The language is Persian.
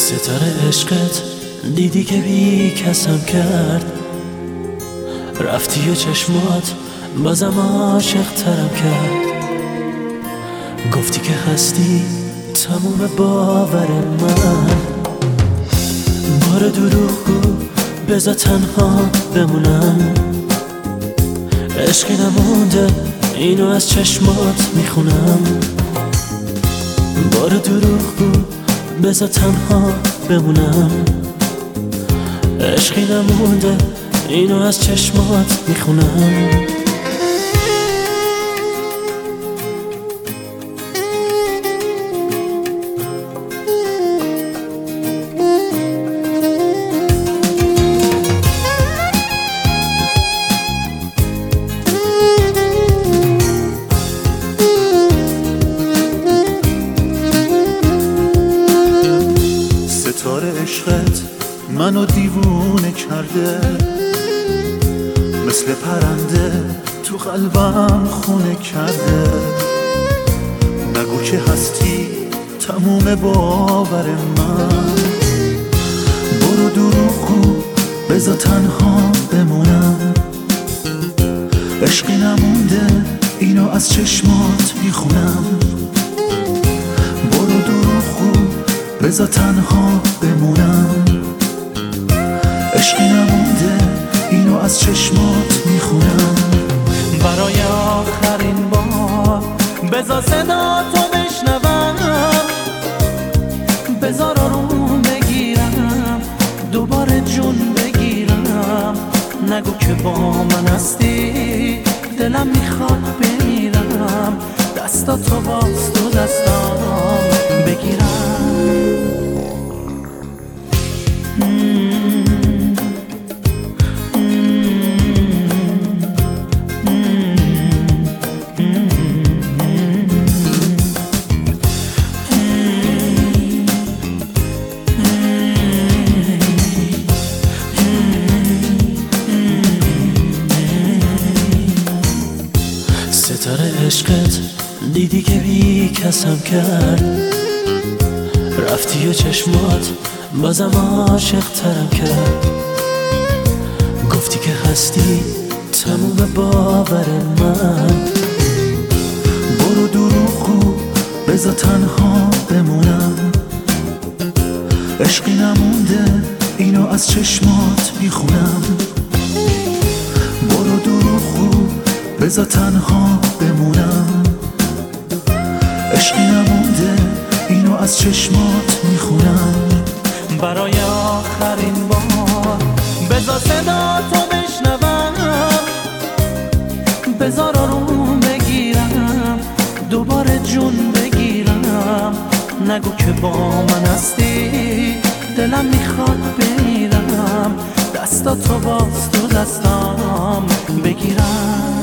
ستاره عشقت دیدی که بی کسم کرد، رفتی و چشمات بازم عاشق ترم کرد. گفتی که هستی تموم باور من، بار دروغگو بذار تنها بمونم. عشقی نمونده اینو از چشمات میخونم. بار دروغگو بذار تنها بمونم. عشقی نمونده اینو از چشمات میخونم. ستاره عشقت منو دیوونه کرده، مثل پرنده تو قلبم خونه کرده. نگو که هستی تموم باور من، برو دروغگو بذار تنها بمونم. عشقی نمونده اینو از چشمات میخونم. برو دروغگو بذار تنها بمونم. عشقی نمونده اینو از چشمات میخونم. برای آخرین بار بذار صدا تو بشنوم، بذار آروم بگیرم، دوباره جون بگیرم. نگو که با من هستی، دلم میخواد بمیرم. دستاتو باز تو دستام بگیرم. ستاره عشقت دیدی که بی کسم کرد، رفتی و چشمات بازم عاشق ترم کرد. گفتی که هستی تموم باور من، برو دروغگو بذار تنها بمونم. عشقی نمونده اینو از چشمات میخونم. برو دروغگو بذار تنها بمونم. عشقی نمونده اینو از چشمات میخونم. برای آخرین بار بذار صدا تو بشنوم، بذار آروم بگیرم، دوباره جون بگیرم. نگو که با من هستی، دلم میخواد بمیرم. دستاتو باز تو دستام بگیرم.